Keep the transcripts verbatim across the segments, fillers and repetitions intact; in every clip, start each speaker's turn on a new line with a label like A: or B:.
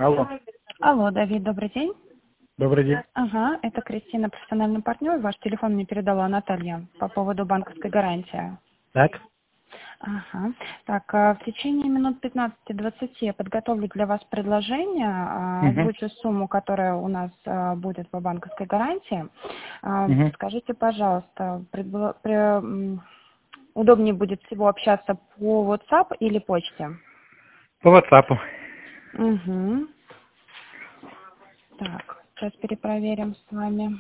A: Алло,
B: Алло, Давид, добрый день.
A: добрый день.
B: Ага, это Кристина, профессиональный партнер. Ваш телефон мне передала Наталья по поводу банковской гарантии.
A: Так?
B: Ага. Так, а, в течение минут пятнадцати-двадцати я подготовлю для вас предложение, а,
A: Угу.
B: озвучу сумму, которая у нас а, будет по банковской гарантии. А,
A: Угу.
B: Скажите, пожалуйста, предбла- при- м, удобнее будет всего общаться по WhatsApp или почте?
A: По WhatsApp.
B: Угу. Так, сейчас перепроверим с вами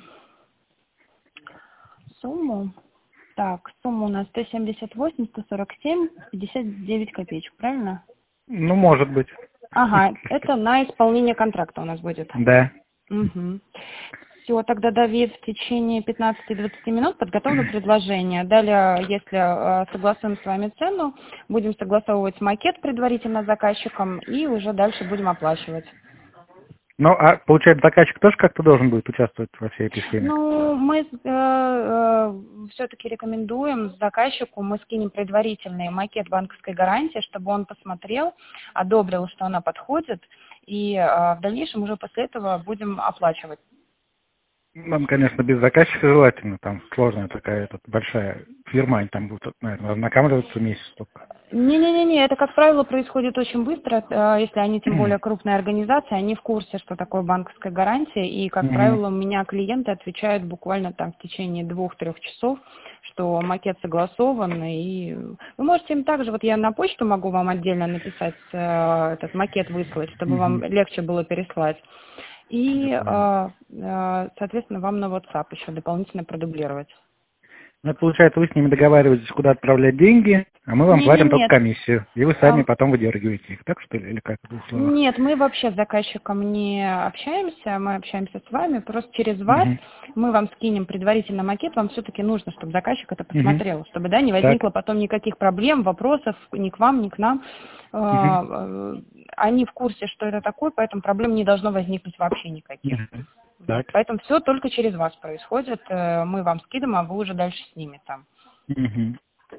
B: сумму. Так, сумма у нас сто семьдесят восемь сто сорок семь пятьдесят девять копеечек, правильно?
A: Ну, может быть.
B: Ага, это на исполнение контракта у нас будет.
A: Да.
B: Угу. Все, тогда, Давид, в течение пятнадцати-двадцати минут подготовлю предложение. Далее, если э, согласуем с вами цену, будем согласовывать макет предварительно с заказчиком и уже дальше будем оплачивать.
A: Ну, а получается, заказчик тоже как-то должен будет участвовать во всей этой схеме?
B: Ну, мы э, э, все-таки рекомендуем заказчику, мы скинем предварительный макет банковской гарантии, чтобы он посмотрел, одобрил, что она подходит, и э, в дальнейшем уже после этого будем оплачивать.
A: Нам, конечно, без заказчика желательно. Там сложная такая этот, большая фирма, они там будут, наверное, ознакомливаться месяц только.
B: Не-не-не, это, как правило, происходит очень быстро, э, если они, тем более, крупные организации, они в курсе, что такое банковская гарантия, и, как
A: Угу.
B: правило, у меня клиенты отвечают буквально там в течение двух-трех часов, что макет согласован, и вы можете им также, вот я на почту могу вам отдельно написать, э, этот макет выслать, чтобы вам
A: Угу.
B: легче было переслать, и,
A: Я понял.
B: э, э, соответственно, вам на WhatsApp еще дополнительно продублировать.
A: Ну, это получается, вы с ними договариваетесь, куда отправлять деньги, а мы вам платим только
B: Не-не-нет.
A: комиссию. И вы сами потом выдергиваете их, так что ли? Или как, в двух словах?
B: Нет, мы вообще с заказчиком не общаемся, мы общаемся с вами, просто через вас
A: Угу.
B: мы вам скинем предварительно макет, вам все-таки нужно, чтобы заказчик это
A: Угу.
B: посмотрел, чтобы, да, не
A: Так.
B: возникло потом никаких проблем, вопросов ни к вам, ни к нам.
A: Угу.
B: Э, э, Они в курсе, что это такое, поэтому проблем не должно возникнуть вообще никаких.
A: Угу.
B: Вот.
A: Так.
B: Поэтому все только через вас происходит, э, мы вам скидываем, а вы уже дальше с ними там.
A: Угу.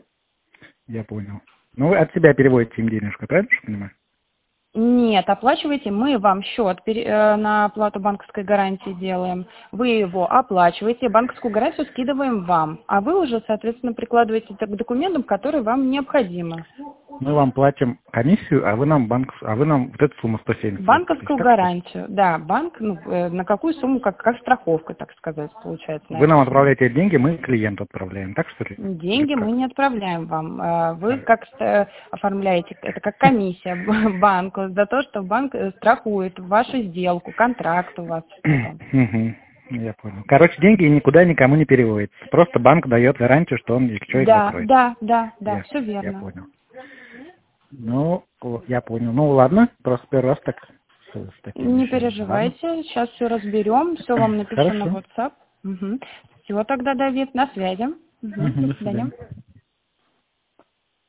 A: Я понял. Ну, вы от себя переводите им денежку, правильно я понимаю?
B: Нет, оплачиваете, мы вам счет пере- э, на оплату банковской гарантии делаем, вы его оплачиваете, банковскую гарантию скидываем вам, а вы уже, соответственно, прикладываете это к документам, которые вам необходимы.
A: Мы вам платим комиссию, а вы нам банк, а вы нам вот эту сумму сто семьдесят выплатите,
B: Банковскую
A: так что ли?
B: гарантию, да, банк, ну, э, на какую сумму, как, как страховка, так сказать, получается, на
A: Вы
B: эту
A: нам
B: сумму.
A: отправляете деньги, мы клиенту отправляем, так что ли? Или
B: Деньги
A: как?
B: мы не отправляем вам. Э, Вы
A: Так.
B: как э, оформляете, это как комиссия банку за то, что банк э, страхует вашу сделку, контракт у вас, что там.
A: Мгм. Я понял. Короче, деньги никуда никому не переводятся. Просто банк дает гарантию, что он, если что, их
B: Да,
A: закроет.
B: да, да, да,
A: Ясно.
B: все
A: Я
B: верно.
A: понял. Ну, вот, я понял. Ну, ладно. Просто первый раз так с, с такими
B: Не
A: вещами. Ладно.
B: переживайте, сейчас все разберем, все вам напишу на
A: Хорошо.
B: WhatsApp. Угу. Все тогда, Давид, на связи. Угу.
A: Мгм,
B: До
A: до
B: свидания.
A: свидания.